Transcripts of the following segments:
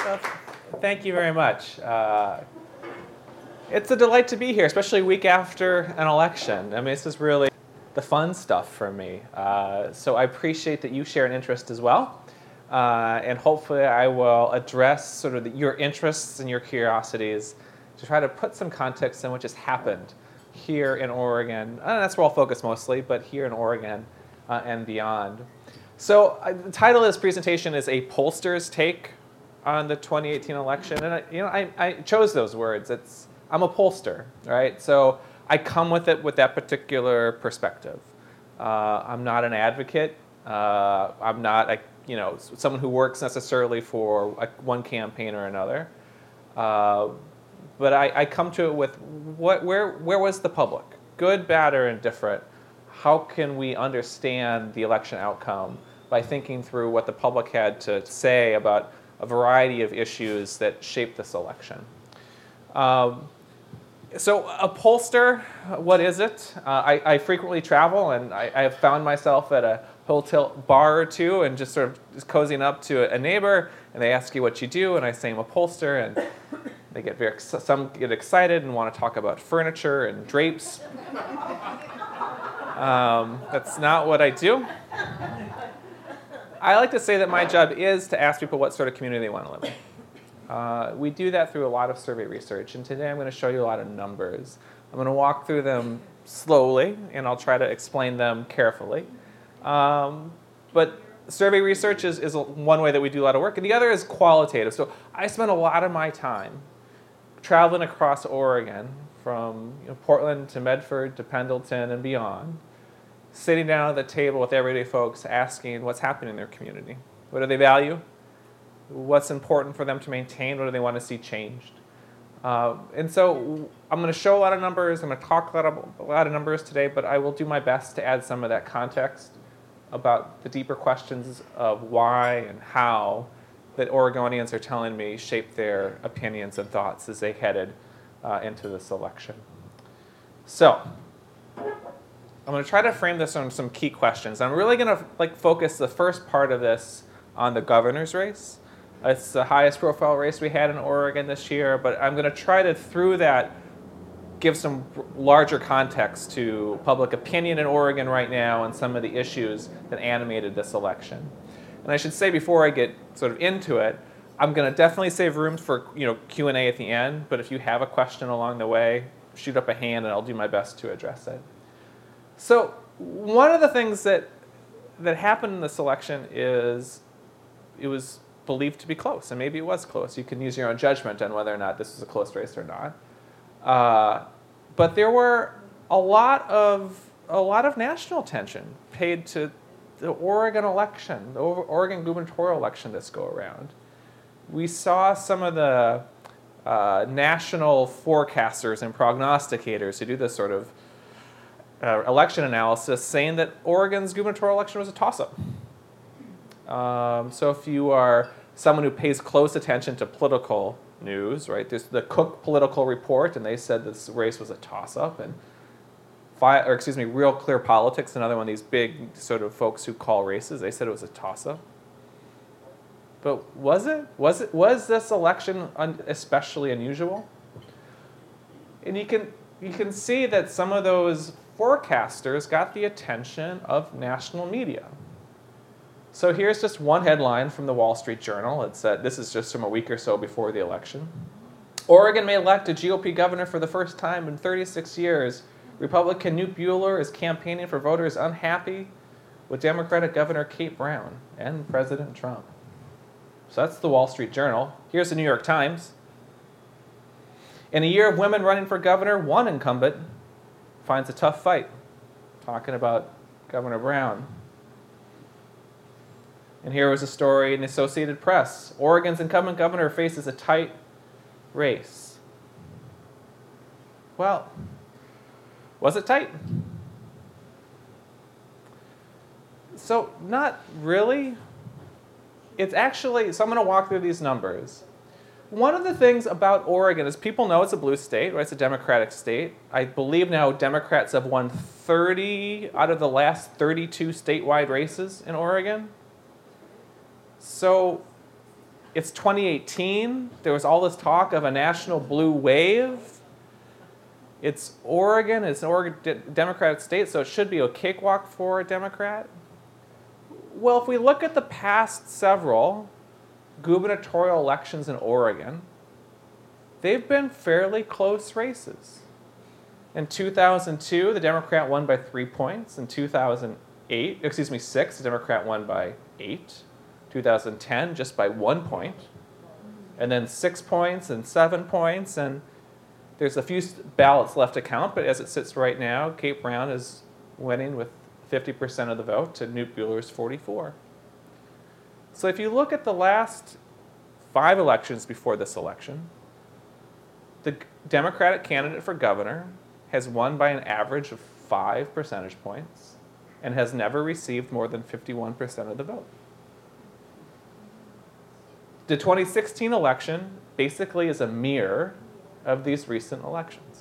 Well, thank you very much. It's a delight to be here, especially a week after an election. I mean, this is really the fun stuff for me. So I appreciate that you share an interest as well. And hopefully I will address sort of your interests and your curiosities to try to put some context in what just happened here in Oregon. And that's where I'll focus mostly, but here in Oregon and beyond. So the title of this presentation is A Pollster's Take on the 2018 election. And I chose those words. I'm a pollster, right? So I come with it with that particular perspective. I'm not an advocate. I'm not someone who works necessarily for one campaign or another. But I come to it with where was the public? Good, bad, or indifferent? How can we understand the election outcome by thinking through what the public had to say about a variety of issues that shaped this election? So a pollster, what is it? I frequently travel, and I have found myself at a hotel bar or two and just sort of just cozying up to a neighbor, and they ask you what you do, and I say I'm a pollster, and they get some get excited and want to talk about furniture and drapes. That's not what I do. I like to say that my job is to ask people what sort of community they want to live in. We do that through a lot of survey research, and today I'm going to show you a lot of numbers. I'm going to walk through them slowly, and I'll try to explain them carefully. But survey research is one way that we do a lot of work, and the other is qualitative. So I spend a lot of my time traveling across Oregon from Portland to Medford to Pendleton and beyond, sitting down at the table with everyday folks asking what's happening in their community. What do they value? What's important for them to maintain? What do they want to see changed? And so I'm going to show a lot of numbers. I'm going to talk a lot of numbers today, but I will do my best to add some of that context about the deeper questions of why and how that Oregonians are telling me shaped their opinions and thoughts as they headed into this election. So I'm going to try to frame this on some key questions. I'm really going to focus the first part of this on the governor's race. It's the highest profile race we had in Oregon this year, but I'm going to try to, through that, give some larger context to public opinion in Oregon right now and some of the issues that animated this election. And I should say before I get sort of into it, I'm going to definitely save room for Q&A at the end, but if you have a question along the way, shoot up a hand and I'll do my best to address it. So one of the things that happened in this election is it was believed to be close, and maybe it was close. You can use your own judgment on whether or not this was a close race or not. But there were a lot of national attention paid to the Oregon election, the Oregon gubernatorial election this go around. We saw some of the national forecasters and prognosticators who do this sort of election analysis saying that Oregon's gubernatorial election was a toss-up. So if you are someone who pays close attention to political news, right? There's the Cook Political Report, and they said this race was a toss-up. And Real Clear Politics, another one of these big sort of folks who call races, they said it was a toss-up. But was it? Was this election especially unusual? And you can see that some of those forecasters got the attention of national media. So here's just one headline from the Wall Street Journal. It's this is just from a week or so before the election. Oregon may elect a GOP governor for the first time in 36 years. Republican Knute Buehler is campaigning for voters unhappy with Democratic Governor Kate Brown and President Trump. So that's the Wall Street Journal. Here's the New York Times. In a year of women running for governor, one incumbent finds a tough fight. Talking about Governor Brown. And here was a story in the Associated Press. Oregon's incumbent governor faces a tight race. Well, was it tight? So not really. It's actually, so I'm going to walk through these numbers. One of the things about Oregon is people know it's a blue state, right? It's a Democratic state. I believe now Democrats have won 30 out of the last 32 statewide races in Oregon. So It's 2018. There was all this talk of a national blue wave. It's Oregon. It's an Oregon Democratic state, so it should be a cakewalk for a Democrat. Well, if we look at the past several gubernatorial elections in Oregon, they've been fairly close races. In 2002, the Democrat won by 3 points. In 6, the Democrat won by 8. 2010, just by 1 point. And then 6 points and 7 points. And there's a few ballots left to count, but as it sits right now, Kate Brown is winning with 50% of the vote to Knute Buehler's 44%. So if you look at the last 5 elections before this election, the Democratic candidate for governor has won by an average of 5 percentage points and has never received more than 51% of the vote. The 2016 election basically is a mirror of these recent elections.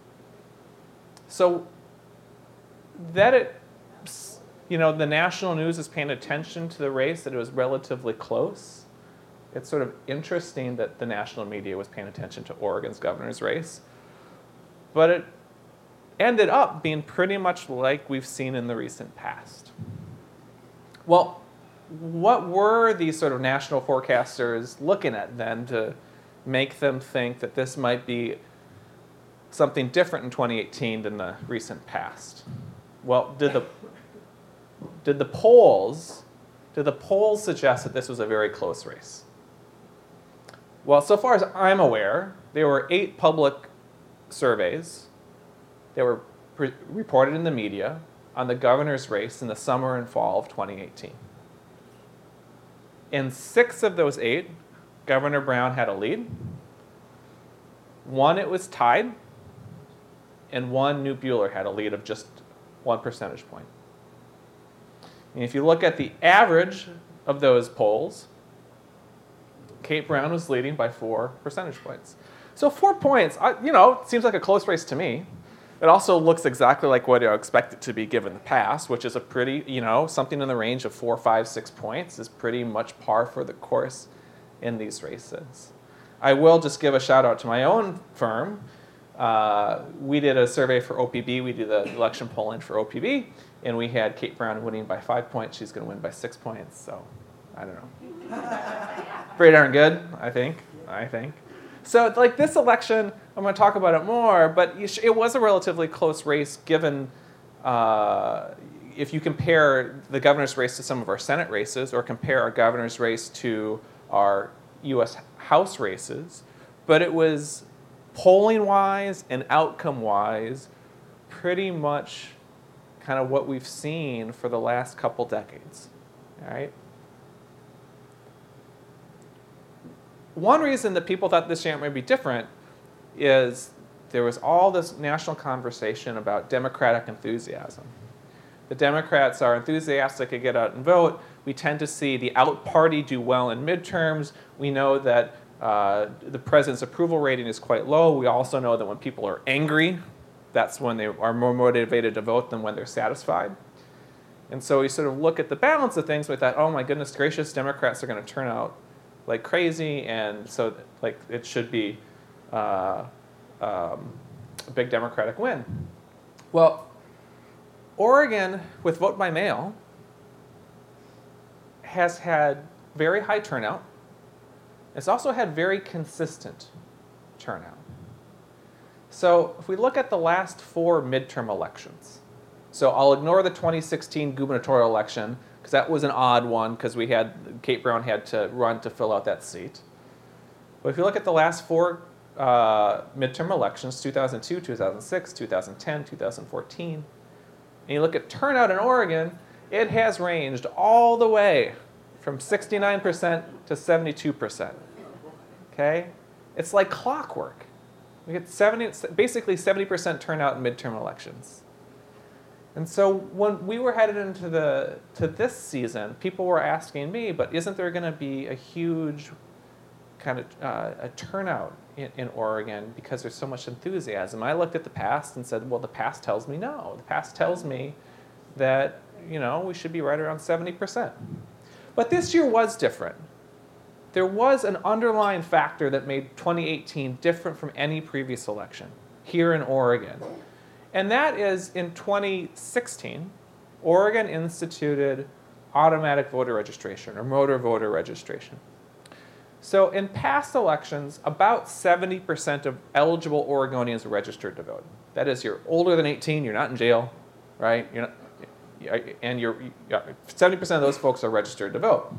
So that the national news is paying attention to the race, that it was relatively close. It's sort of interesting that the national media was paying attention to Oregon's governor's race. But it ended up being pretty much like we've seen in the recent past. Well, what were these sort of national forecasters looking at then to make them think that this might be something different in 2018 than the recent past? Well, did the polls suggest that this was a very close race? Well, so far as I'm aware, there were 8 public surveys that were reported in the media on the governor's race in the summer and fall of 2018. In 6 of those 8, Governor Brown had a lead. 1, it was tied. And 1, Knute Buehler had a lead of just 1 percentage point. And if you look at the average of those polls, Kate Brown was leading by 4 percentage points. So 4 points, seems like a close race to me. It also looks exactly like what I expect it to be given the past, which is a pretty, something in the range of 4, 5, 6 points is pretty much par for the course in these races. I will just give a shout out to my own firm. We did a survey for OPB. We did the election polling for OPB, and we had Kate Brown winning by 5 points. She's going to win by 6 points, so I don't know. Pretty darn good, I think. So like this election, I'm going to talk about it more, but it was a relatively close race given if you compare the governor's race to some of our Senate races or compare our governor's race to our U.S. House races. But it was polling-wise and outcome-wise pretty much kind of what we've seen for the last couple decades. All right? One reason that people thought this year might be different is there was all this national conversation about Democratic enthusiasm. The Democrats are enthusiastic to get out and vote. We tend to see the out party do well in midterms. We know that the president's approval rating is quite low. We also know that when people are angry, that's when they are more motivated to vote than when they're satisfied. And so we sort of look at the balance of things with that, oh my goodness gracious, Democrats are going to turn out like crazy, and so like it should be a big Democratic win. Well, Oregon, with vote by mail, has had very high turnout. It's also had very consistent turnout. So if we look at the last 4 midterm elections, so I'll ignore the 2016 gubernatorial election, because that was an odd one, because Kate Brown had to run to fill out that seat. But if you look at the last 4 midterm elections, 2002, 2006, 2010, 2014, and you look at turnout in Oregon, it has ranged all the way from 69% to 72%. Okay? It's like clockwork. We get basically 70% turnout in midterm elections. And so when we were headed into this season, people were asking me, but isn't there going to be a huge kind of a turnout in Oregon because there's so much enthusiasm? I looked at the past and said, well, the past tells me no. The past tells me that we should be right around 70%. But this year was different. there was an underlying factor that made 2018 different from any previous election here in Oregon. And that is in 2016, Oregon instituted automatic voter registration or motor voter registration. So in past elections, about 70% of eligible Oregonians are registered to vote. That is, you're older than 18, you're not in jail, right? You're not, and 70% of those folks are registered to vote.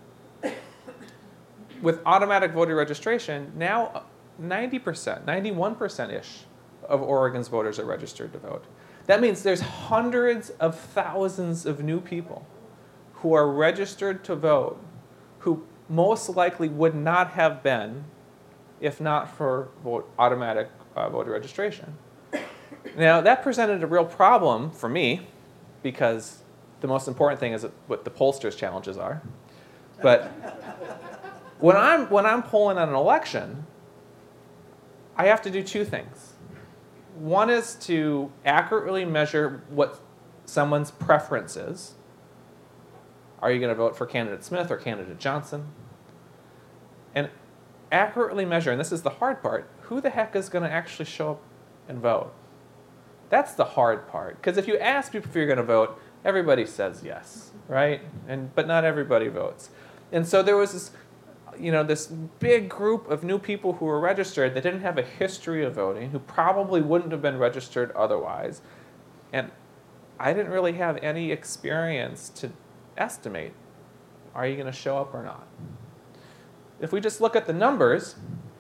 With automatic voter registration, now 90%, 91%-ish of Oregon's voters are registered to vote. That means there's hundreds of thousands of new people who are registered to vote who most likely would not have been if not for automatic voter registration. Now, that presented a real problem for me because the most important thing is what the pollsters' challenges are. But when I'm polling on an election, I have to do two things. One is to accurately measure what someone's preference is. Are you going to vote for candidate Smith or candidate Johnson? And accurately measure, and this is the hard part, who the heck is going to actually show up and vote? That's the hard part. Because if you ask people if you're going to vote, everybody says yes, right? But not everybody votes. And so there was this big group of new people who were registered that didn't have a history of voting, who probably wouldn't have been registered otherwise. And I didn't really have any experience to estimate, are you going to show up or not? If we just look at the numbers,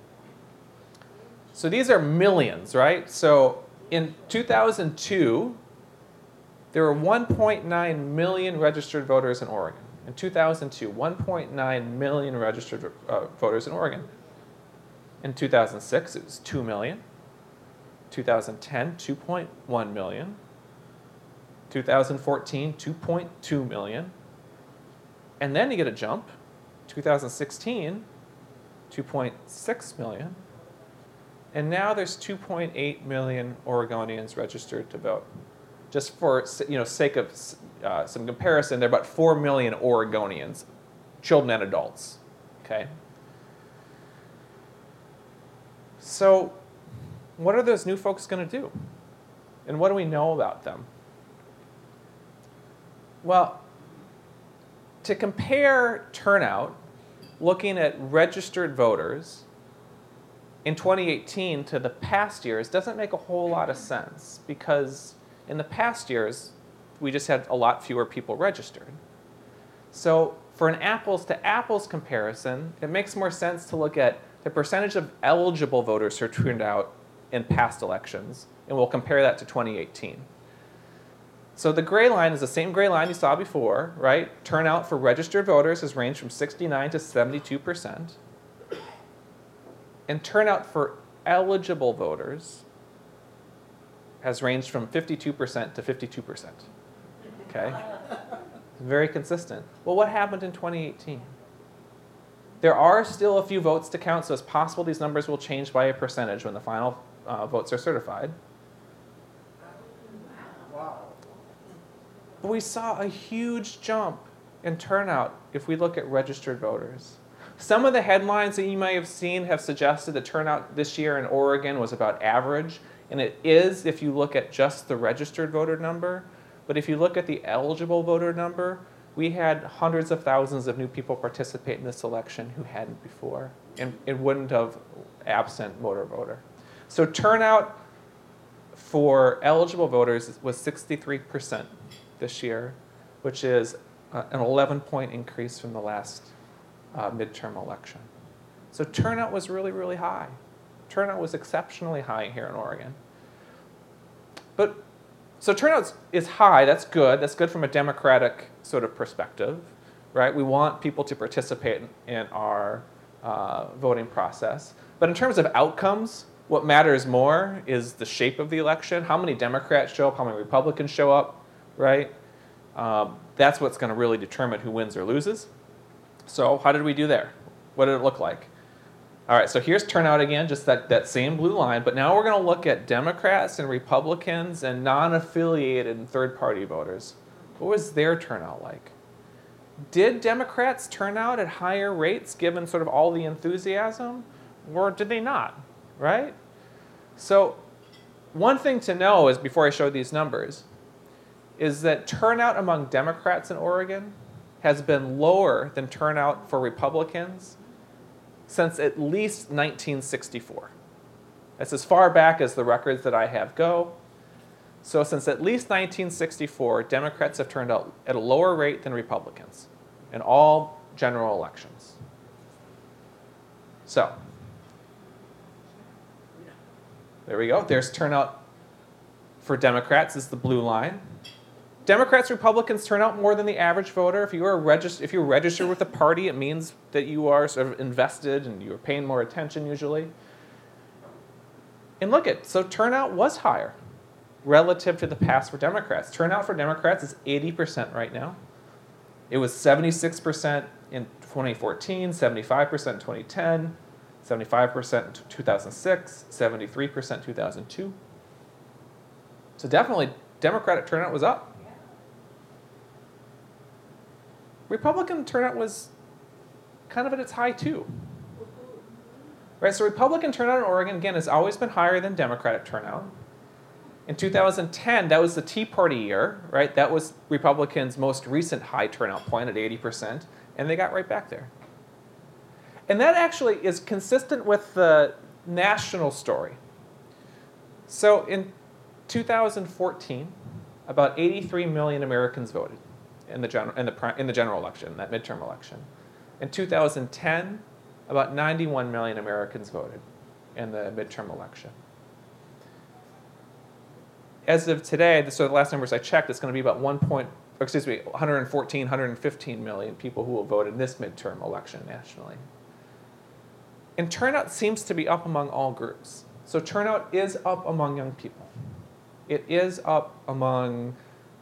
so these are millions, right? So in 2002, there were 1.9 million registered voters in Oregon. In 2002, 1.9 million registered voters in Oregon. In 2006, it was 2 million. 2010, 2.1 million. 2014, 2.2 million. And then you get a jump. 2016, 2.6 million. And now there's 2.8 million Oregonians registered to vote. Just for sake of some comparison, there are about 4 million Oregonians, children and adults. Okay. So, what are those new folks going to do? And what do we know about them? Well, to compare turnout, looking at registered voters in 2018 to the past years doesn't make a whole lot of sense because in the past years, we just had a lot fewer people registered. So for an apples to apples comparison, it makes more sense to look at the percentage of eligible voters who turned out in past elections, and we'll compare that to 2018. So the gray line is the same gray line you saw before, right? Turnout for registered voters has ranged from 69 to 72%. And turnout for eligible voters has ranged from 52% to 52%. Okay? Very consistent. Well, what happened in 2018? There are still a few votes to count, so it's possible these numbers will change by a percentage when the final votes are certified. But we saw a huge jump in turnout if we look at registered voters. Some of the headlines that you may have seen have suggested that turnout this year in Oregon was about average, and it is if you look at just the registered voter number. But if you look at the eligible voter number, we had hundreds of thousands of new people participate in this election who hadn't before, and it wouldn't have absent motor voter. So turnout for eligible voters was 63% this year, which is an 11-point increase from the last midterm election. So turnout was really, really high. Turnout was exceptionally high here in Oregon. So turnout is high, that's good. That's good from a democratic sort of perspective, right? We want people to participate in our voting process. But in terms of outcomes, what matters more is the shape of the election. How many Democrats show up, how many Republicans show up, right? That's what's going to really determine who wins or loses. So how did we do there? What did it look like? All right, so here's turnout again, just that same blue line. But now we're going to look at Democrats and Republicans and non-affiliated and third-party voters. What was their turnout like? Did Democrats turn out at higher rates given sort of all the enthusiasm, or did they not, right? So one thing to know is, before I show these numbers, is that turnout among Democrats in Oregon has been lower than turnout for Republicans since at least 1964. That's as far back as the records that I have go. So since at least 1964, Democrats have turned out at a lower rate than Republicans in all general elections. So there we go. There's turnout for Democrats is the blue line. Democrats, Republicans turn out more than the average voter. If you're registered with a party, it means that you are sort of invested and you're paying more attention usually. And look at, so turnout was higher relative to the past for Democrats. Turnout for Democrats is 80% right now. It was 76% in 2014, 75% in 2010, 75% in 2006, 73% in 2002. So definitely Democratic turnout was up. Republican turnout was kind of at its high too. Right, so Republican turnout in Oregon, again, has always been higher than Democratic turnout. In 2010, that was the Tea Party year, right? That was Republicans' most recent high turnout point at 80%, and they got right back there. And that actually is consistent with the national story. So in 2014, about 83 million Americans voted in the general election, that midterm election. In 2010, about 91 million Americans voted in the midterm election. As of today, so the last numbers I checked, it's going to be about 114, 115 million people who will vote in this midterm election nationally. And turnout seems to be up among all groups. So turnout is up among young people. It is up among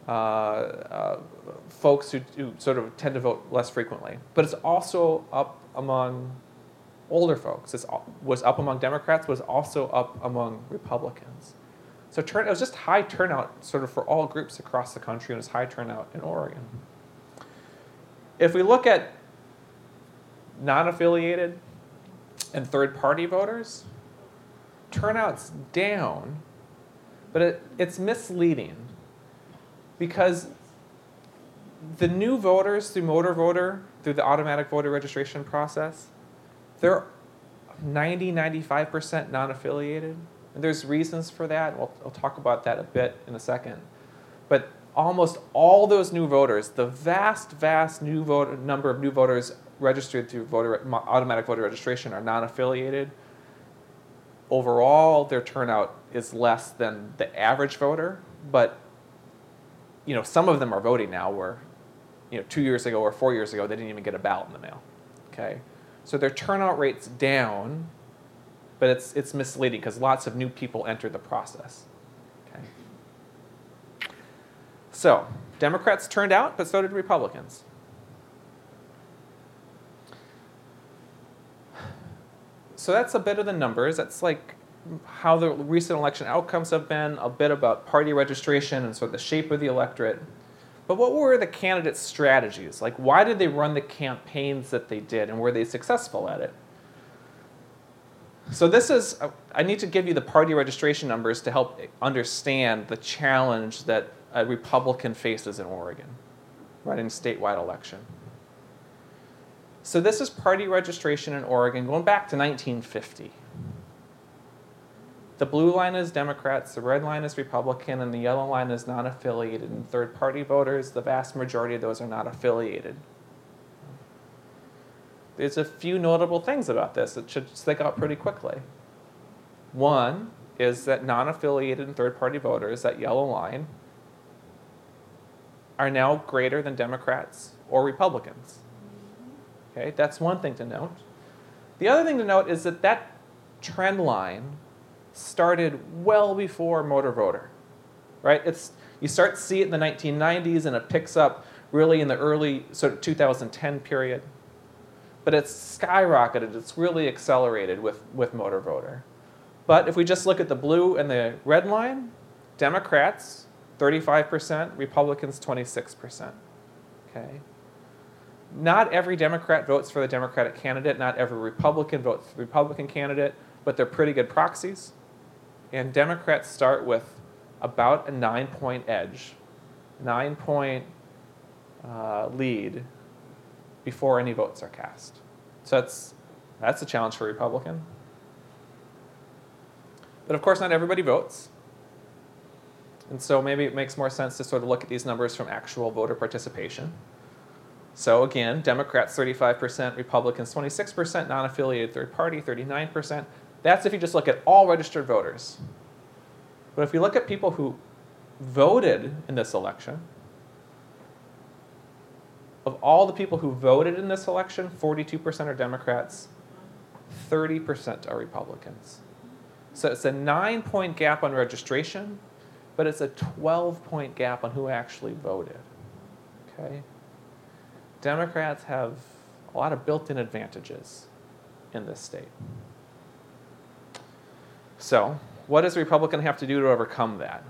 folks who sort of tend to vote less frequently. But it's also up among older folks. It was up among Democrats, was also up among Republicans. So it was just high turnout sort of for all groups across the country, and it was high turnout in Oregon. If we look at non-affiliated and third-party voters, turnout's down, but it's misleading because the new voters through Motor Voter, through the automatic voter registration process, they're 95% non-affiliated. And there's reasons for that. I'll talk about that a bit in a second. But almost all those new voters, the vast number of new voters registered through automatic voter registration are non-affiliated. Overall, their turnout is less than the average voter, but some of them are voting now where 2 years ago or 4 years ago they didn't even get a ballot in the mail. Okay, so their turnout rate's down, but it's misleading because lots of new people enter the process. Okay. So Democrats turned out, but so did Republicans. So that's a bit of the numbers. That's like how the recent election outcomes have been, a bit about party registration and sort of the shape of the electorate. But what were the candidates' strategies? Like, why did they run the campaigns that they did, and were they successful at it? So I need to give you the party registration numbers to help understand the challenge that a Republican faces in Oregon, running a statewide election. So this is party registration in Oregon going back to 1950. The blue line is Democrats, the red line is Republican, and the yellow line is non-affiliated. And third-party voters, the vast majority of those are not affiliated. There's a few notable things about this that should stick out pretty quickly. One is that non-affiliated and third-party voters, that yellow line, are now greater than Democrats or Republicans. Okay, that's one thing to note. The other thing to note is that that trend line started well before Motor Voter, right? You start to see it in the 1990s, and it picks up really in the early sort of 2010 period. But it's skyrocketed, it's really accelerated with Motor Voter. But if we just look at the blue and the red line, Democrats, 35%, Republicans, 26%. Okay. Not every Democrat votes for the Democratic candidate. Not every Republican votes for the Republican candidate, but they're pretty good proxies. And Democrats start with about a 9-point edge, 9-point lead before any votes are cast. So that's a challenge for a Republican. But of course, not everybody votes. And so maybe it makes more sense to sort of look at these numbers from actual voter participation. So again, Democrats 35%, Republicans 26%, non-affiliated third party 39%. That's if you just look at all registered voters. But if we look at people who voted in this election, of all the people who voted in this election, 42% are Democrats, 30% are Republicans. So it's a 9-point gap on registration, but it's a 12-point gap on who actually voted. Okay? Democrats have a lot of built-in advantages in this state. So, what does a Republican have to do to overcome that?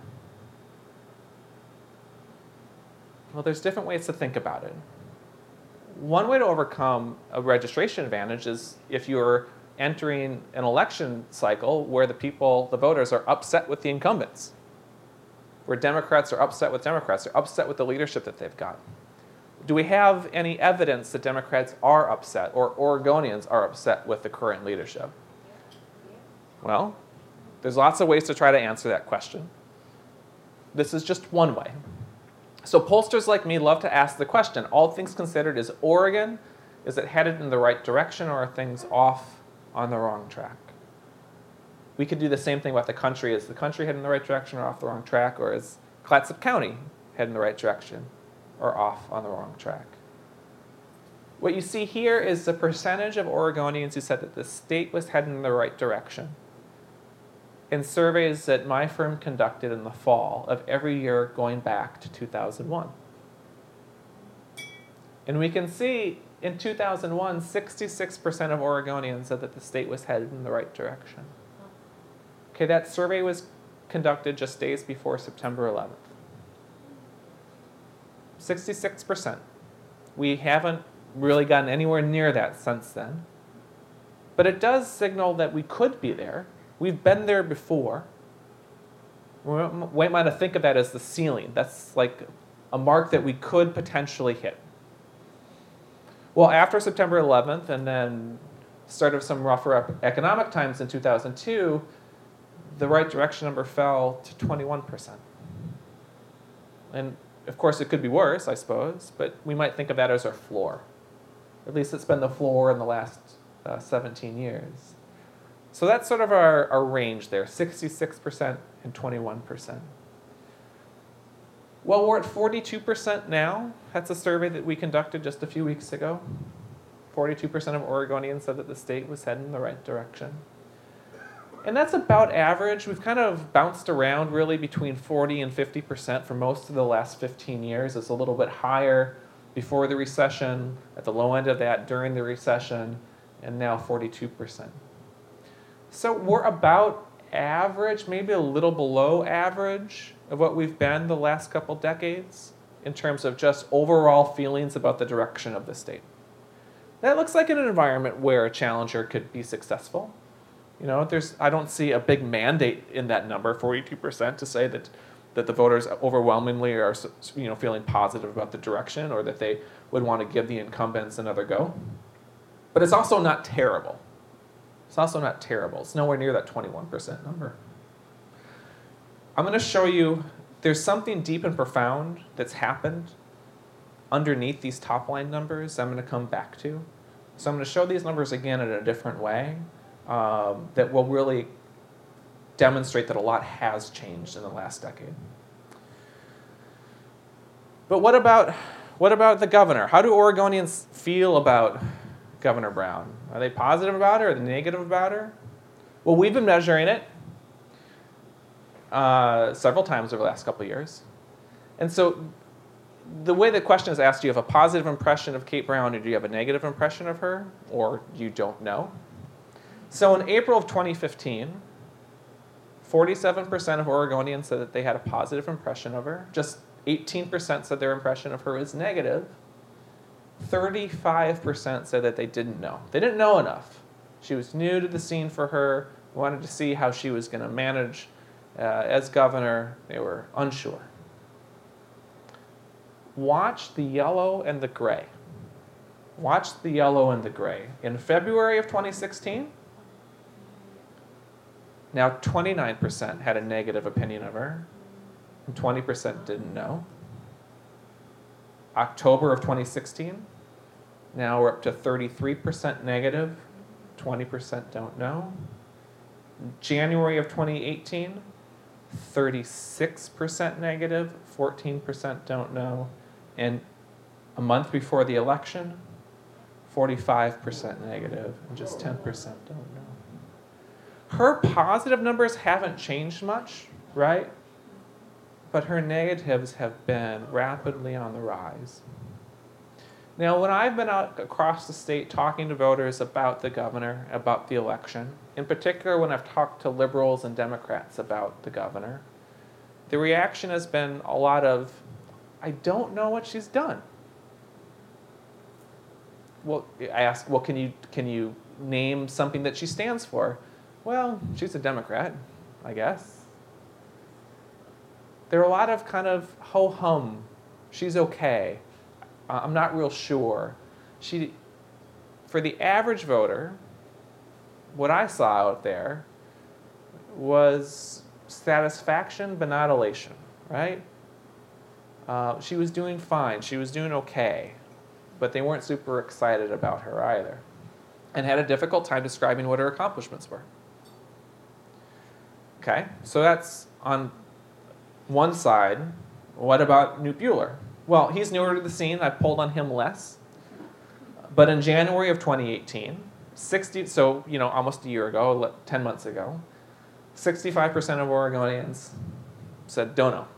Well, there's different ways to think about it. One way to overcome a registration advantage is if you're entering an election cycle where the voters are upset with the incumbents, where Democrats are upset with Democrats, they're upset with the leadership that they've got. Do we have any evidence that Democrats are upset or Oregonians are upset with the current leadership? Well, there's lots of ways to try to answer that question. This is just one way. So pollsters like me love to ask the question, all things considered, is it headed in the right direction, or are things off on the wrong track? We could do the same thing about the country. Is the country heading in the right direction or off the wrong track? Or is Clatsop County heading in the right direction or off on the wrong track? What you see here is the percentage of Oregonians who said that the state was heading in the right direction in surveys that my firm conducted in the fall of every year going back to 2001. And we can see in 2001, 66% of Oregonians said that the state was headed in the right direction. Okay, that survey was conducted just days before September 11th. 66%. We haven't really gotten anywhere near that since then. But it does signal that we could be there. We've been there before. We might think of that as the ceiling. That's like a mark that we could potentially hit. Well, after September 11th and then start of some rougher economic times in 2002, the right direction number fell to 21%. And of course, it could be worse, I suppose, but we might think of that as our floor. At least it's been the floor in the last 17 years. So that's sort of our range there, 66% and 21%. Well, we're at 42% now. That's a survey that we conducted just a few weeks ago. 42% of Oregonians said that the state was heading in the right direction. And that's about average. We've kind of bounced around really between 40 and 50% for most of the last 15 years. It's a little bit higher before the recession, at the low end of that during the recession, and now 42%. So we're about average, maybe a little below average of what we've been the last couple decades in terms of just overall feelings about the direction of the state. That looks like an environment where a challenger could be successful. You know, I don't see a big mandate in that number, 42%, to say that the voters overwhelmingly are, feeling positive about the direction or that they would want to give the incumbents another go. But it's also not terrible. It's also not terrible. It's nowhere near that 21% number. I'm going to show you there's something deep and profound that's happened underneath these top line numbers I'm going to come back to. So I'm going to show these numbers again in a different way that will really demonstrate that a lot has changed in the last decade. But what about the governor? How do Oregonians feel about Governor Brown? Are they positive about her? Are they negative about her? Well, we've been measuring it several times over the last couple of years. And so the way the question is asked, do you have a positive impression of Kate Brown or do you have a negative impression of her, or you don't know? So in April of 2015, 47% of Oregonians said that they had a positive impression of her. Just 18% said their impression of her is negative. 35% said that they didn't know. They didn't know enough. She was new to the scene for her, wanted to see how she was going to manage as governor. They were unsure. Watch the yellow and the gray. Watch the yellow and the gray. In February of 2016, now 29% had a negative opinion of her, and 20% didn't know. October of 2016, now we're up to 33% negative, 20% don't know. January of 2018, 36% negative, 14% don't know. And a month before the election, 45% negative, and just 10% don't know. Her positive numbers haven't changed much, right? But her negatives have been rapidly on the rise. Now, when I've been out across the state talking to voters about the governor, about the election, in particular when I've talked to liberals and Democrats about the governor, the reaction has been a lot of, I don't know what she's done. Well, I ask, well, can you name something that she stands for? Well, she's a Democrat, I guess. There are a lot of kind of ho-hum. She's okay. I'm not real sure. For the average voter, what I saw out there was satisfaction but not elation, right? She was doing fine. She was doing okay. But they weren't super excited about her either, and had a difficult time describing what her accomplishments were. Okay, so that's on one side. What about Knute Buehler? Well, he's newer to the scene. I pulled on him less. But in January of 2018, almost a year ago, 10 months ago, 65% of Oregonians said don't know.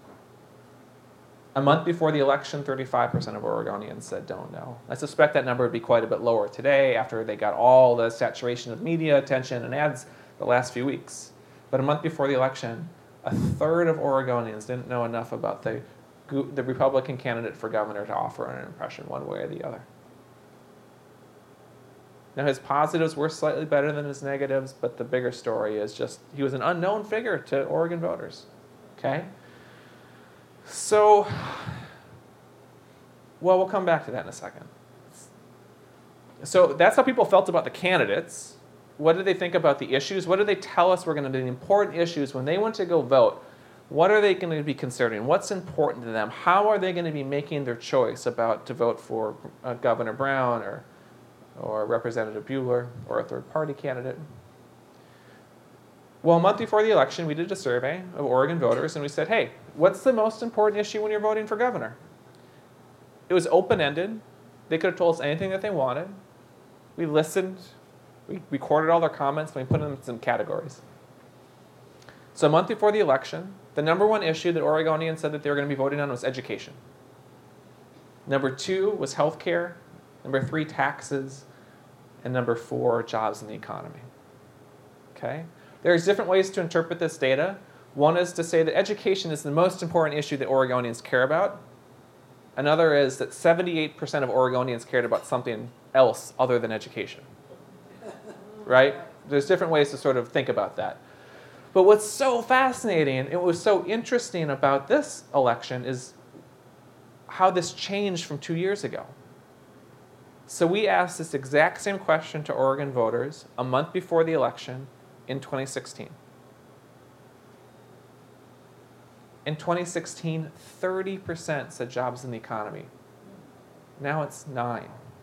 A month before the election, 35% of Oregonians said don't know. I suspect that number would be quite a bit lower today after they got all the saturation of media attention and ads the last few weeks. But a month before the election, a third of Oregonians didn't know enough about the Republican candidate for governor to offer an impression one way or the other. Now, his positives were slightly better than his negatives, but the bigger story is just he was an unknown figure to Oregon voters. Okay? So, well, we'll come back to that in a second. So that's how people felt about the candidates. What did they think about the issues? What did they tell us were going to be the important issues when they went to go vote? What are they going to be considering? What's important to them? How are they going to be making their choice about to vote for Governor Brown or Representative Buehler or a third-party candidate? Well, a month before the election, we did a survey of Oregon voters, and we said, hey, what's the most important issue when you're voting for governor? It was open-ended. They could have told us anything that they wanted. We listened. We recorded all their comments, and we put them in some categories. So a month before the election, the number one issue that Oregonians said that they were going to be voting on was education. Number 2 was health care. Number 3, taxes. And number 4, jobs in the economy. Okay? There's different ways to interpret this data. One is to say that education is the most important issue that Oregonians care about. Another is that 78% of Oregonians cared about something else other than education. Right? There's different ways to sort of think about that. But what's so fascinating, and what was so interesting about this election is how this changed from 2 years ago. So we asked this exact same question to Oregon voters a month before the election in 2016. In 2016, 30% said jobs in the economy. Now it's 9%.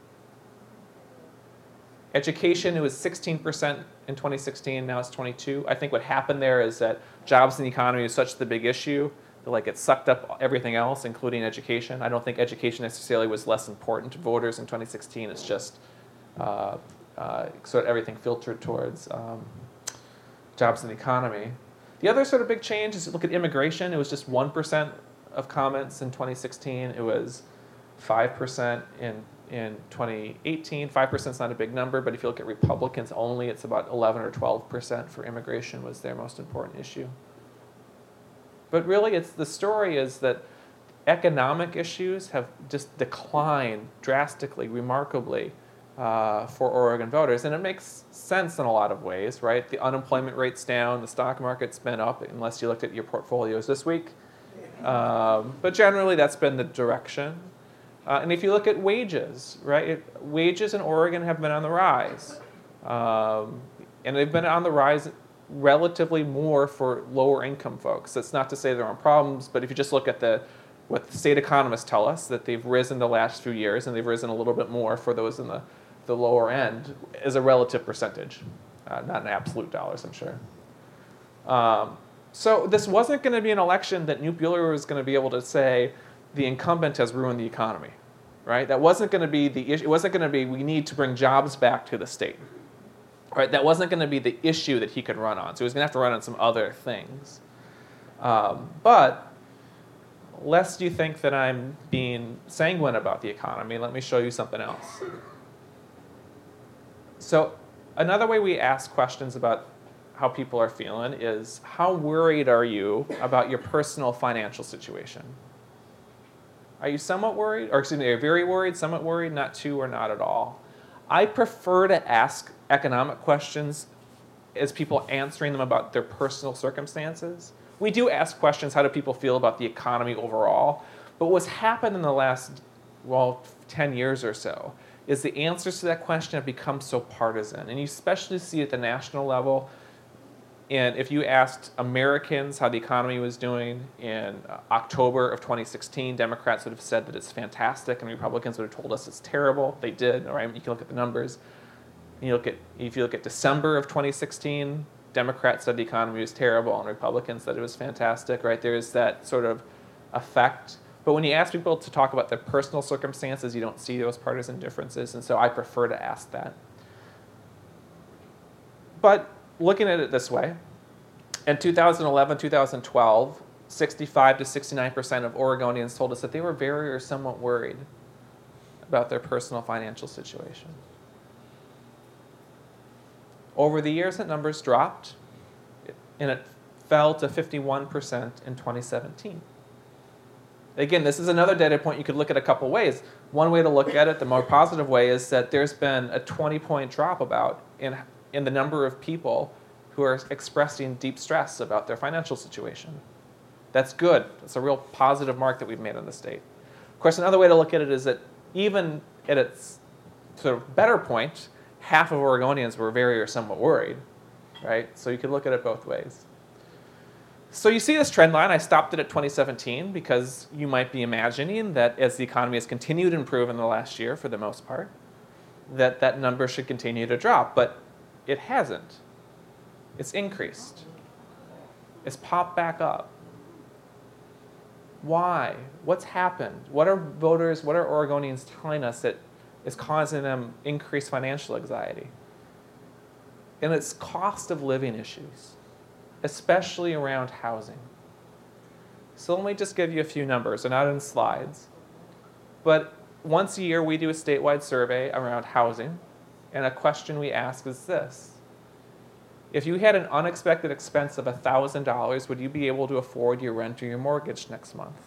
Education, it was 16% in 2016, now it's 22%. I think what happened there is that jobs in the economy is such the big issue that it sucked up everything else, including education. I don't think education necessarily was less important to voters in 2016. It's just sort of everything filtered towards jobs in the economy. The other sort of big change is look at immigration. It was just 1% of comments in 2016. It was 5% in 2018. 5% is not a big number, but if you look at Republicans only, it's about 11 or 12% for immigration was their most important issue. But really, the story is that economic issues have just declined drastically, remarkably, for Oregon voters. And it makes sense in a lot of ways, right? The unemployment rate's down, the stock market's been up, unless you looked at your portfolios this week. But generally, that's been the direction. And if you look at wages, right? Wages in Oregon have been on the rise. And they've been on the rise relatively more for lower income folks. That's not to say there aren't problems, but if you just look at what the state economists tell us, that they've risen the last few years, and they've risen a little bit more for those in the lower end as a relative percentage, not in absolute dollars, I'm sure. So this wasn't going to be an election that Knute Buehler was going to be able to say the incumbent has ruined the economy, right? That wasn't going to be the issue. It wasn't going to be we need to bring jobs back to the state, right? That wasn't going to be the issue that he could run on. So he was going to have to run on some other things. But lest you think that I'm being sanguine about the economy, let me show you something else. So another way we ask questions about how people are feeling is, how worried are you about your personal financial situation? Are you somewhat worried? Or excuse me, are you very worried, somewhat worried, not too, or not at all? I prefer to ask economic questions as people answering them about their personal circumstances. We do ask questions, how do people feel about the economy overall? But what's happened in the last, 10 years or so is the answers to that question have become so partisan. And you especially see at the national level. And if you asked Americans how the economy was doing in October of 2016, Democrats would have said that it's fantastic, and Republicans would have told us it's terrible. They did, right? You can look at the numbers. And if you look at December of 2016, Democrats said the economy was terrible, and Republicans said it was fantastic, right? There's that sort of effect. But when you ask people to talk about their personal circumstances, you don't see those partisan differences, and so I prefer to ask that. But looking at it this way, in 2011, 2012, 65 to 69% of Oregonians told us that they were very or somewhat worried about their personal financial situation. Over the years, that number's dropped, and it fell to 51% in 2017. Again, this is another data point you could look at a couple ways. One way to look at it, the more positive way, is that there's been a 20-point drop in the number of people who are expressing deep stress about their financial situation. That's good. It's a real positive mark that we've made in the state. Of course, another way to look at it is that even at its sort of better point, half of Oregonians were very or somewhat worried, right? So you could look at it both ways. So you see this trend line. I stopped it at 2017 because you might be imagining that as the economy has continued to improve in the last year, for the most part, that number should continue to drop. But it hasn't. It's increased. It's popped back up. Why? What's happened? What are Oregonians telling us that is causing them increased financial anxiety? And it's cost of living issues, especially around housing. So let me just give you a few numbers. They're not in slides. But once a year, we do a statewide survey around housing. And a question we ask is this. If you had an unexpected expense of $1,000, would you be able to afford your rent or your mortgage next month?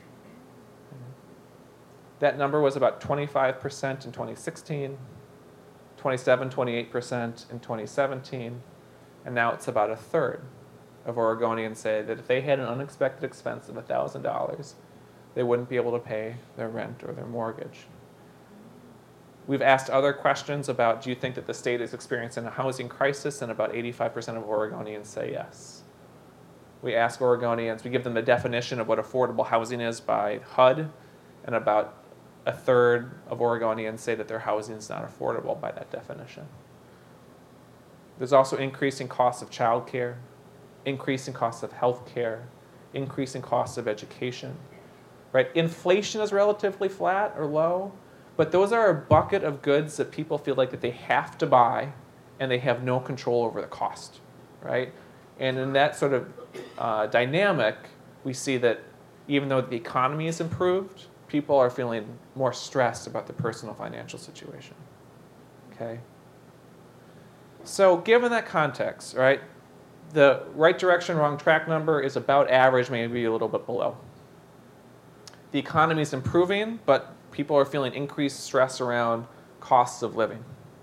That number was about 25% in 2016, 27, 28% in 2017, and now it's about a third of Oregonians say that if they had an unexpected expense of $1,000, they wouldn't be able to pay their rent or their mortgage. We've asked other questions about, do you think that the state is experiencing a housing crisis? And about 85% of Oregonians say yes. We ask Oregonians, we give them the definition of what affordable housing is by HUD, and about a third of Oregonians say that their housing is not affordable by that definition. There's also increasing costs of childcare, increasing costs of health care, increasing costs of education. Right? Inflation is relatively flat or low, but those are a bucket of goods that people feel like that they have to buy, and they have no control over the cost, right? And in that sort of dynamic, we see that even though the economy has improved, people are feeling more stressed about their personal financial situation, okay? So given that context, right, the right direction, wrong track number is about average, maybe a little bit below. the economy is improving, but people are feeling increased stress around costs of living.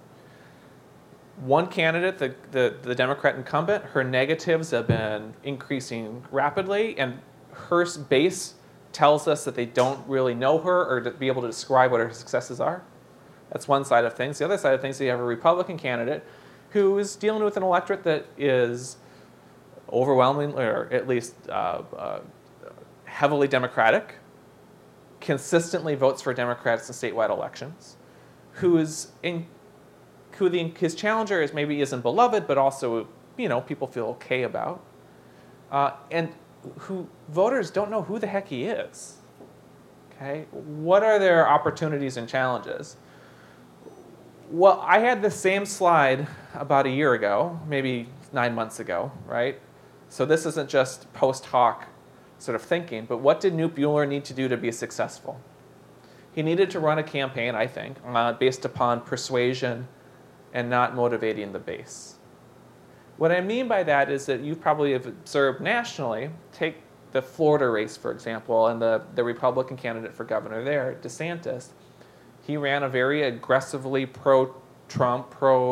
One candidate, the Democrat incumbent, her negatives have been increasing rapidly, and her base tells us that they don't really know her or to be able to describe what her successes are. That's one side of things. The other side of things, you have a Republican candidate who is dealing with an electorate that is overwhelmingly, or at least heavily Democratic, consistently votes for Democrats in statewide elections, his challenger isn't beloved, but also people feel okay about, and who voters don't know who the heck he is. Okay, what are their opportunities and challenges? Well, I had the same slide about a year ago, maybe 9 months ago, right? So this isn't just post hoc sort of thinking, but what did Knute Buehler need to do to be successful? He needed to run a campaign, I think, based upon persuasion and not motivating the base. What I mean by that is that you probably have observed nationally, take the Florida race, for example, and the Republican candidate for governor there, DeSantis. He ran a very aggressively pro-Trump,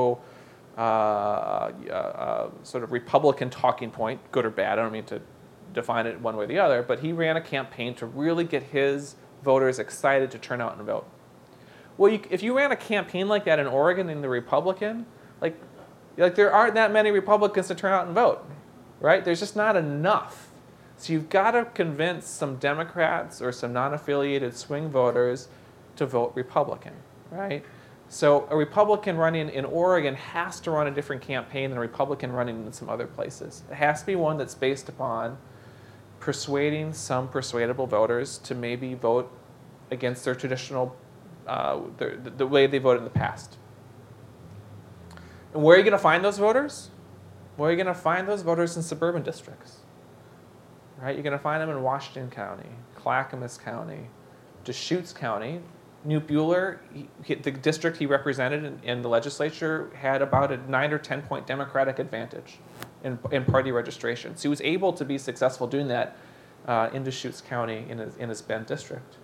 sort of Republican talking point, good or bad. I don't mean to define it one way or the other, but he ran a campaign to really get his voters excited to turn out and vote. Well, if you ran a campaign like that in Oregon in the Republican, like there aren't that many Republicans to turn out and vote, right? There's just not enough. So you've got to convince some Democrats or some non-affiliated swing voters to vote Republican, right? So a Republican running in Oregon has to run a different campaign than a Republican running in some other places. It has to be one that's based upon persuading some persuadable voters to maybe vote against their traditional, the way they voted in the past. And where are you going to find those voters? Where are you going to find those voters in suburban districts? Right? You're going to find them in Washington County, Clackamas County, Deschutes County. Knute Buehler, the district he represented in the legislature, had about a 9 or 10 point Democratic advantage in party registration. So he was able to be successful doing that in Deschutes County in his Bend district.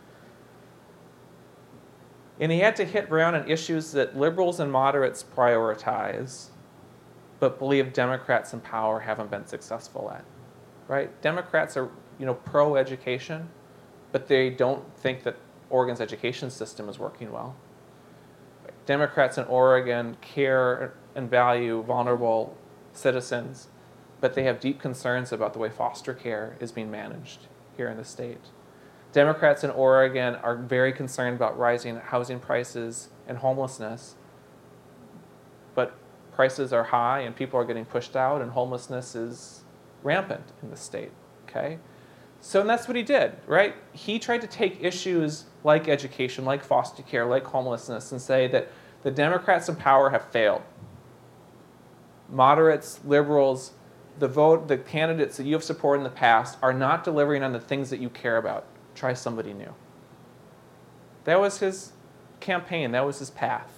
And he had to hit ground on issues that liberals and moderates prioritize, but believe Democrats in power haven't been successful at. Right? Democrats are pro-education, but they don't think that Oregon's education system is working well. Democrats in Oregon care and value vulnerable citizens, but they have deep concerns about the way foster care is being managed here in the state. Democrats in Oregon are very concerned about rising housing prices and homelessness, but prices are high and people are getting pushed out and homelessness is rampant in the state, okay? So and that's what he did, right? He tried to take issues like education, like foster care, like homelessness, and say that the Democrats in power have failed. Moderates, liberals, the candidates that you have supported in the past are not delivering on the things that you care about. Try somebody new. That was his campaign. That was his path.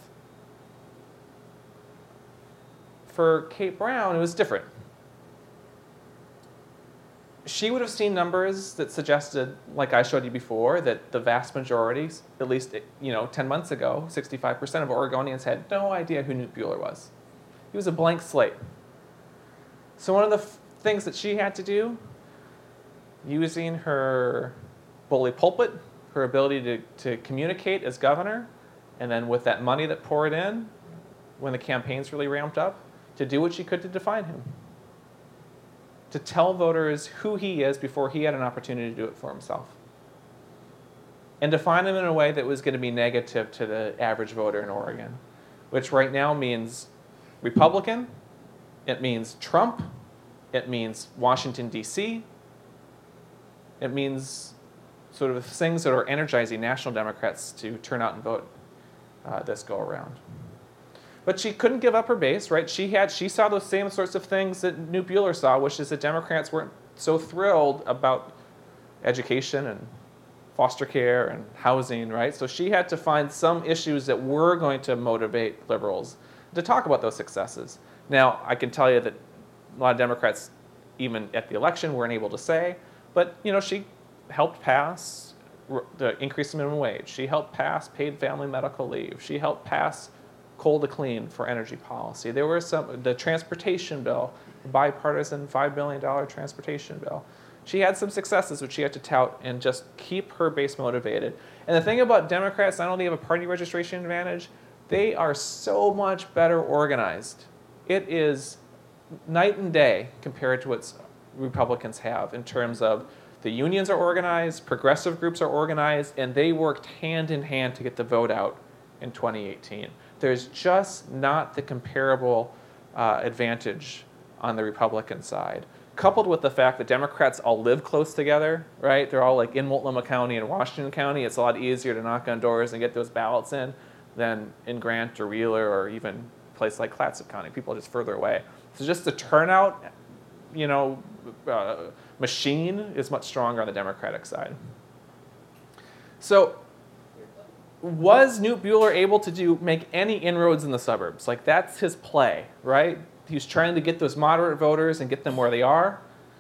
For Kate Brown, it was different. She would have seen numbers that suggested, like I showed you before, that the vast majority, at least 10 months ago, 65% of Oregonians had no idea who Knute Buehler was. He was a blank slate. So one of the things that she had to do, using her bully pulpit, her ability to communicate as governor, and then with that money that poured in, when the campaigns really ramped up, to do what she could to define him. To tell voters who he is before he had an opportunity to do it for himself. And define him in a way that was going to be negative to the average voter in Oregon, which right now means Republican, it means Trump, it means Washington, D.C., it means sort of things that are energizing national Democrats to turn out and vote this go around. But she couldn't give up her base, right? She saw those same sorts of things that Knute Buehler saw, which is that Democrats weren't so thrilled about education and foster care and housing, right? So she had to find some issues that were going to motivate liberals to talk about those successes. Now, I can tell you that a lot of Democrats, even at the election, weren't able to say, but she helped pass the increase in minimum wage. She helped pass paid family medical leave. She helped pass coal to clean for energy policy. There were the transportation bill, the bipartisan $5 billion transportation bill. She had some successes which she had to tout and just keep her base motivated. And the thing about Democrats, not only have a party registration advantage, they are so much better organized. It is night and day compared to what Republicans have in terms of the unions are organized, progressive groups are organized, and they worked hand in hand to get the vote out in 2018. There's just not the comparable advantage on the Republican side. Coupled with the fact that Democrats all live close together, right? They're all like in Multnomah County and Washington County. It's a lot easier to knock on doors and get those ballots in than in Grant or Wheeler or even a place like Clatsop County. People are just further away. So just the turnout, machine is much stronger on the Democratic side. So was Knute Buehler able to make any inroads in the suburbs? Like, that's his play, right? He's trying to get those moderate voters and get them where they are.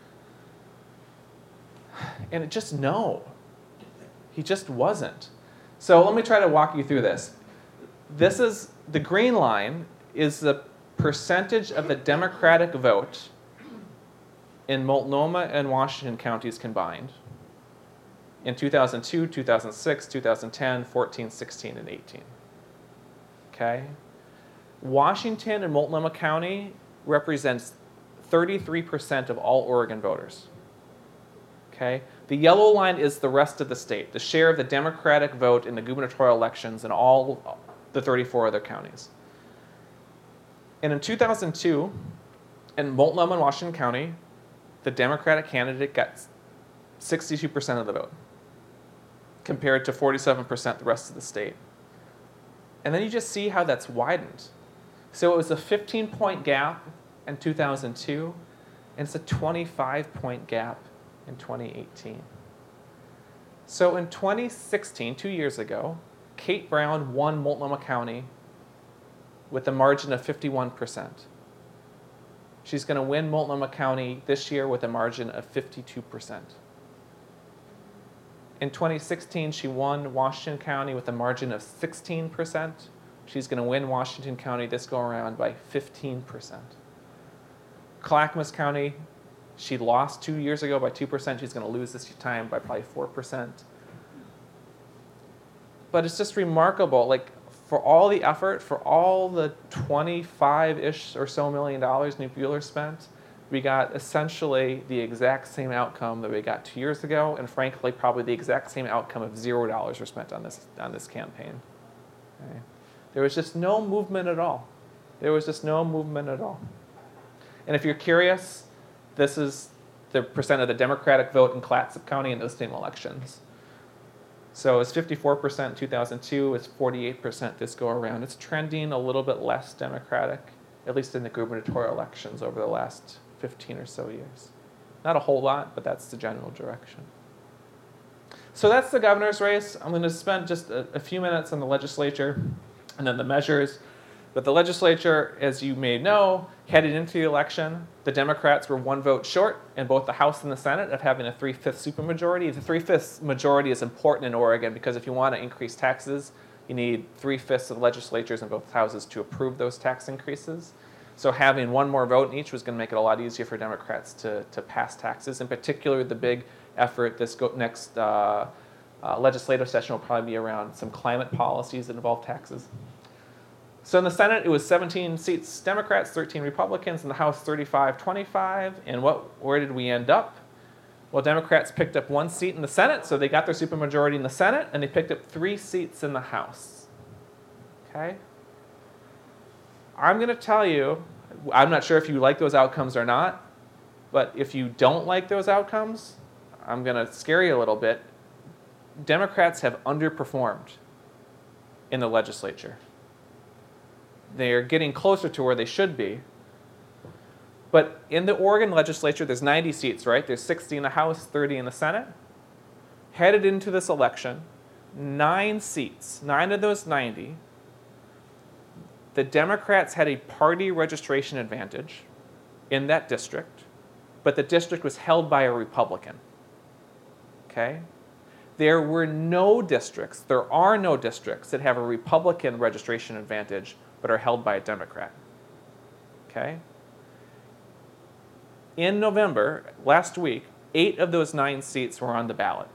And no. He just wasn't. So let me try to walk you through this. This is, the green line is the percentage of the Democratic vote in Multnomah and Washington counties combined in 2002, 2006, 2010, 14, 16, and 18. Okay? Washington and Multnomah County represents 33% of all Oregon voters. Okay? The yellow line is the rest of the state, the share of the Democratic vote in the gubernatorial elections in all the 34 other counties. And in 2002, in Multnomah and Washington County, the Democratic candidate got 62% of the vote, compared to 47% the rest of the state. And then you just see how that's widened. So it was a 15-point gap in 2002, and it's a 25-point gap in 2018. So in 2016, 2 years ago, Kate Brown won Multnomah County with a margin of 51%. She's going to win Multnomah County this year with a margin of 52%. In 2016, she won Washington County with a margin of 16%. She's going to win Washington County this go-around by 15%. Clackamas County, she lost 2 years ago by 2%. She's going to lose this time by probably 4%. But it's just remarkable, like, for all the effort, for all the 25-ish or so $1 million Knute Buehler spent, we got essentially the exact same outcome that we got 2 years ago, and frankly, probably the exact same outcome if $0 were spent on this campaign. Okay. There was just no movement at all. There was just no movement at all. And if you're curious, this is the percent of the Democratic vote in Clatsop County in those same elections. So it's 54% in 2002, it's 48% this go around. It's trending a little bit less Democratic, at least in the gubernatorial elections over the last 15 or so years. Not a whole lot, but that's the general direction. So that's the governor's race. I'm going to spend just a few minutes on the legislature and then the measures. But the legislature, as you may know, headed into the election, the Democrats were one vote short in both the House and the Senate of having a 3/5 supermajority. The 3/5 majority is important in Oregon because if you want to increase taxes, you need 3/5 of legislatures in both houses to approve those tax increases. So having one more vote in each was going to make it a lot easier for Democrats to pass taxes. In particular, the big effort this next legislative session will probably be around some climate policies that involve taxes. So in the Senate, it was 17 seats Democrats, 13 Republicans. In the House, 35-25. And where did we end up? Well, Democrats picked up 1 seat in the Senate, so they got their supermajority in the Senate, and they picked up 3 seats in the House. Okay? I'm going to tell you, I'm not sure if you like those outcomes or not, but if you don't like those outcomes, I'm going to scare you a little bit. Democrats have underperformed in the legislature. They're getting closer to where they should be. But in the Oregon legislature, there's 90 seats, right? There's 60 in the House, 30 in the Senate. Headed into this election, 9 seats, 9 of those 90, the Democrats had a party registration advantage in that district, but the district was held by a Republican. Okay? There were no districts, there are no districts that have a Republican registration advantage but are held by a Democrat. Okay? In November, last week, 8 of those 9 seats were on the ballot.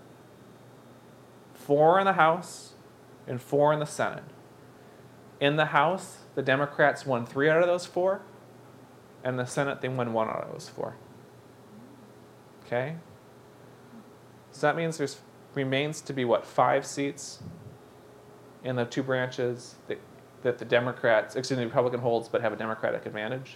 4 in the House and 4 in the Senate. In the House, the Democrats won 3 out of those 4, and the Senate, they won 1 out of those 4. Okay? So that means there's remains to be, what, 5 seats in the 2 branches that the Democrats, excuse me, the Republican holds but have a Democratic advantage.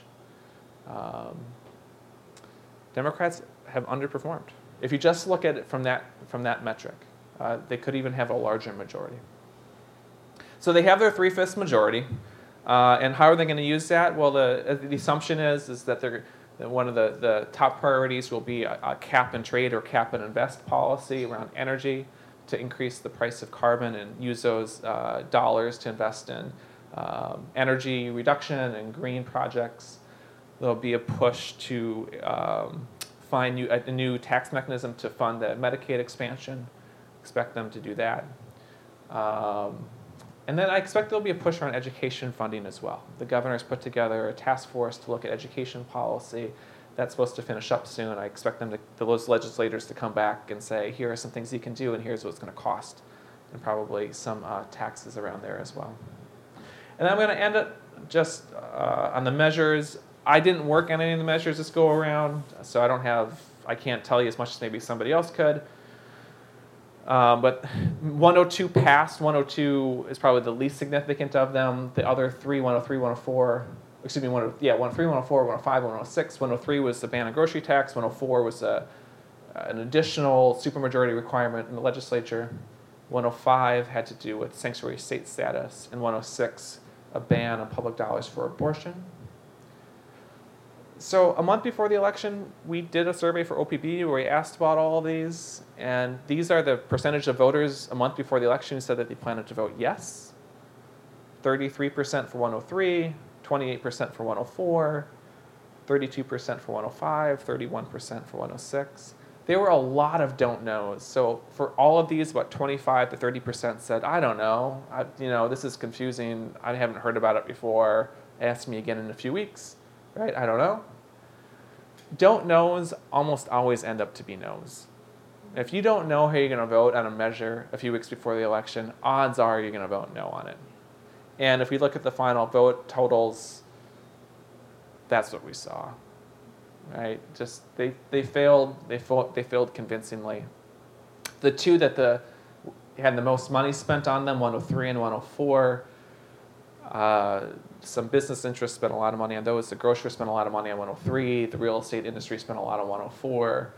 Democrats have underperformed. If you just look at it from that metric, they could even have a larger majority. So they have their 3/5 majority, and how are they going to use that? Well, the assumption is that one of the top priorities will be a cap and trade or cap and invest policy around energy to increase the price of carbon and use those dollars to invest in energy reduction and green projects. There'll be a push to find a new tax mechanism to fund the Medicaid expansion. Expect them to do that. And then I expect there'll be a push around education funding as well. The governor's put together a task force to look at education policy. That's supposed to finish up soon. I expect those legislators to come back and say, here are some things you can do, and here's what it's going to cost, and probably some taxes around there as well. And then I'm going to end up just on the measures. I didn't work on any of the measures this go around, so I can't tell you as much as maybe somebody else could. But 102 passed. 102 is probably the least significant of them. The other 3, 103, 104, excuse me, 103, 104, 105, 106. 103 was the ban on grocery tax. 104 was an additional supermajority requirement in the legislature. 105 had to do with sanctuary state status. And 106, a ban on public dollars for abortion. So a month before the election, we did a survey for OPB where we asked about all of these, and these are the percentage of voters a month before the election who said that they planned to vote yes. 33% for 103, 28% for 104, 32% for 105, 31% for 106. There were a lot of don't knows. So for all of these, about 25 to 30% said, I don't know, this is confusing, I haven't heard about it before, ask me again in a few weeks. Right? I don't know. Don't knows almost always end up to be no's. If you don't know how you're going to vote on a measure a few weeks before the election, odds are you're going to vote no on it. And if we look at the final vote totals, that's what we saw. Right? Just they failed convincingly. The 2 that had the most money spent on them, 103 and 104. Some business interests spent a lot of money on those. The grocers spent a lot of money on 103. The real estate industry spent a lot on 104.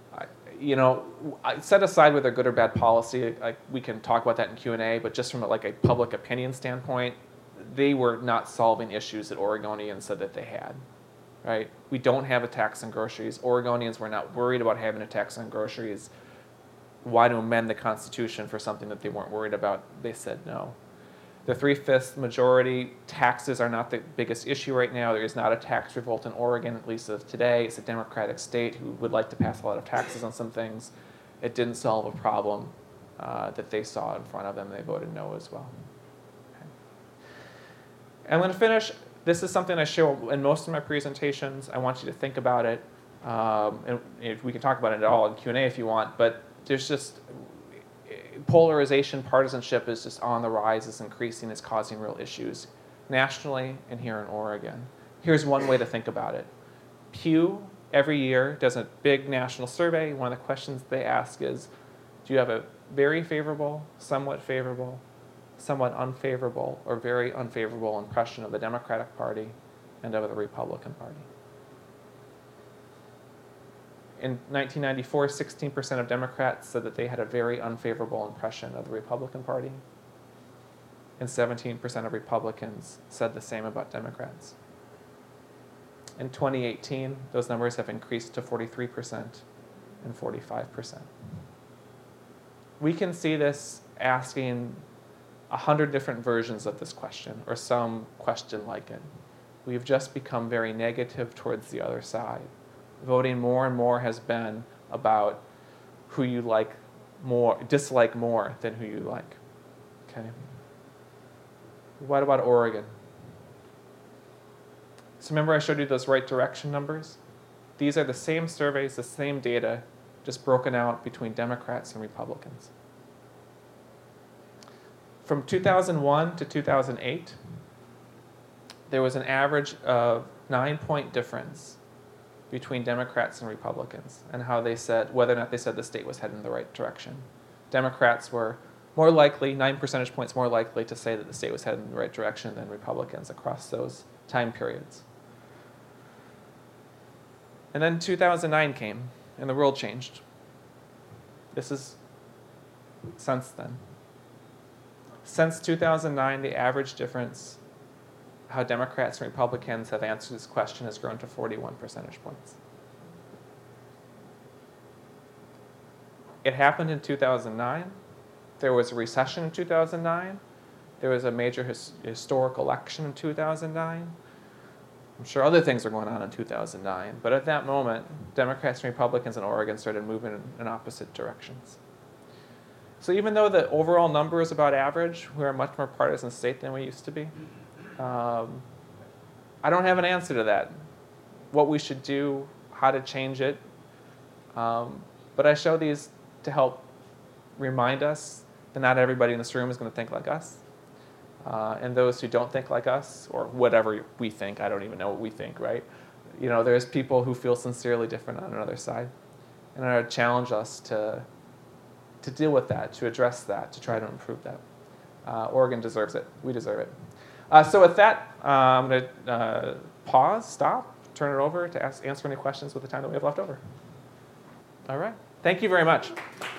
I set aside whether good or bad policy. We can talk about that in Q&A, but just from a public opinion standpoint, they were not solving issues that Oregonians said that they had. Right? We don't have a tax on groceries. Oregonians were not worried about having a tax on groceries. Why to amend the Constitution for something that they weren't worried about? They said no. The 3/5 majority, taxes are not the biggest issue right now. There is not a tax revolt in Oregon, at least as of today. It's a Democratic state who would like to pass a lot of taxes on some things. It didn't solve a problem that they saw in front of them. They voted no as well. Okay. I'm going to finish. This is something I show in most of my presentations. I want you to think about it. And if we can talk about it at all in Q&A if you want, but there's just polarization, partisanship is just on the rise, it's increasing, it's causing real issues nationally and here in Oregon. Here's one way to think about it. Pew every year does a big national survey. One of the questions they ask is, do you have a very favorable, somewhat unfavorable, or very unfavorable impression of the Democratic Party and of the Republican Party? In 1994, 16% of Democrats said that they had a very unfavorable impression of the Republican Party, and 17% of Republicans said the same about Democrats. In 2018, those numbers have increased to 43% and 45%. We can see this asking 100 different versions of this question, or some question like it. We've just become very negative towards the other side. Voting more and more has been about who you like dislike more than who you like. Okay. What about Oregon? So remember I showed you those right direction numbers? These are the same surveys, the same data, just broken out between Democrats and Republicans. From 2001 to 2008, there was an average of 9-point difference between Democrats and Republicans and how they said, whether or not they said the state was heading in the right direction. Democrats were more likely, 9 percentage points more likely to say that the state was heading in the right direction than Republicans across those time periods. And then 2009 came, and the world changed. This is since then. Since 2009, the average difference, how Democrats and Republicans have answered this question, has grown to 41 percentage points. It happened in 2009. There was a recession in 2009. There was a major historic election in 2009. I'm sure other things are going on in 2009, but at that moment, Democrats and Republicans in Oregon started moving in opposite directions. So even though the overall number is about average, we're a much more partisan state than we used to be. I don't have an answer to that, what we should do, how to change it. But I show these to help remind us that not everybody in this room is going to think like us. And those who don't think like us, or whatever we think, I don't even know what we think, right? There's people who feel sincerely different on another side. And I would challenge us to deal with that, to address that, to try to improve that. Oregon deserves it. We deserve it. So with that, I'm going to pause, stop, turn it over to answer any questions with the time that we have left over. All right. Thank you very much.